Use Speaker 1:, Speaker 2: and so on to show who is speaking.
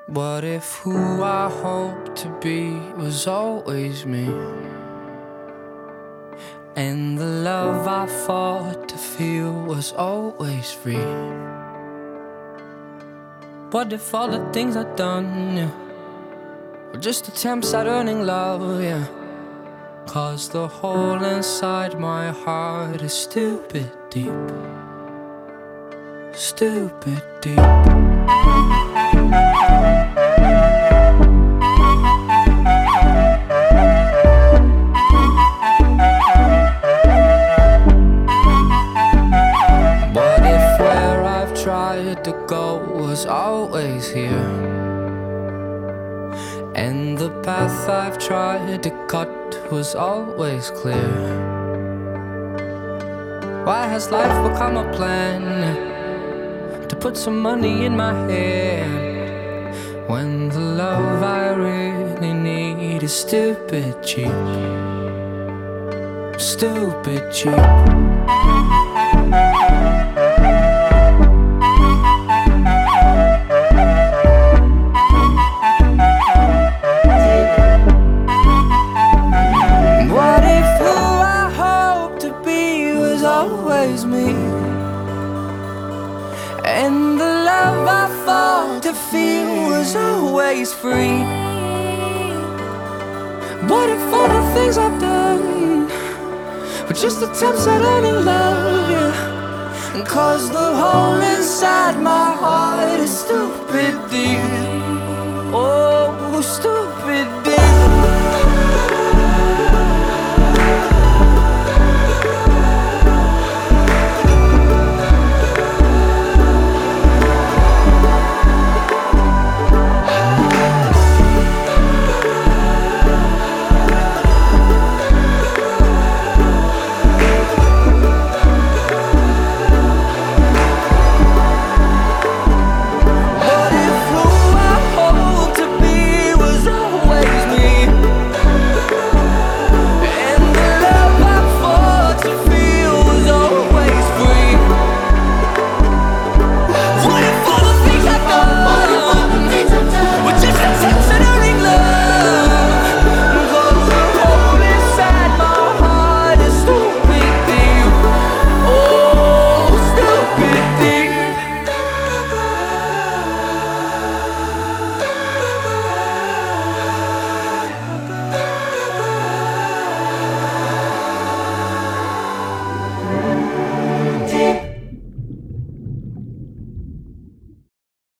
Speaker 1: What if who I hoped to be was always me? And the love I fought to feel was always free? What if all the things I've done, yeah, were just attempts at earning love, yeah? 'Cause the hole inside my heart is stupid deep, stupid deep. What if where I've tried to go was always here, and the path I've tried to cut was always clear? Why has life become a plan to put some money in my hand, when the love I really need is stupid cheap, stupid cheap? What if who I hoped to be was always me, and the love I fought to feel was always free? What if all the things I've done were just attempts at earning love, yeah? 'Cause the hole inside my heart is stupid deep, oh, stupid deep.